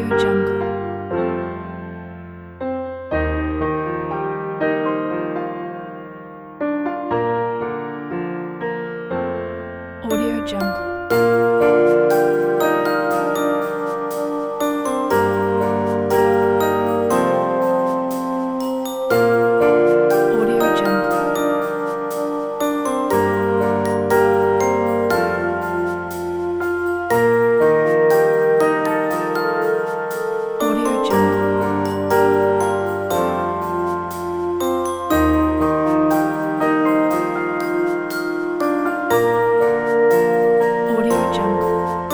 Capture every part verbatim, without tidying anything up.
Audio Jungle. Audio Jungle. Audio Jungle. Audio Jungle. Audio Jungle.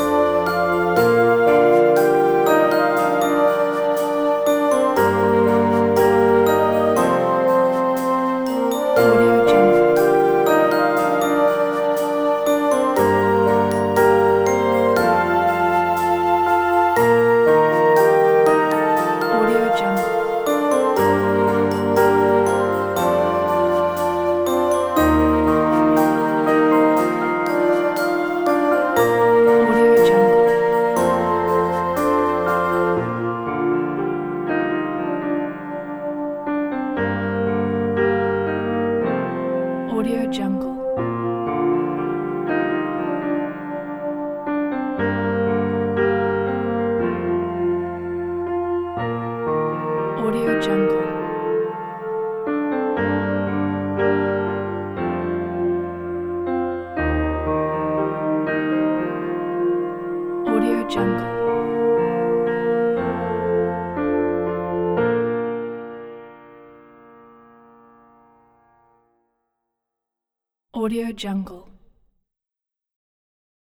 Audio Jungle. Audio Jungle. Audio Jungle. Audio Jungle. Audio Jungle. Audio Jungle. Audio Jungle.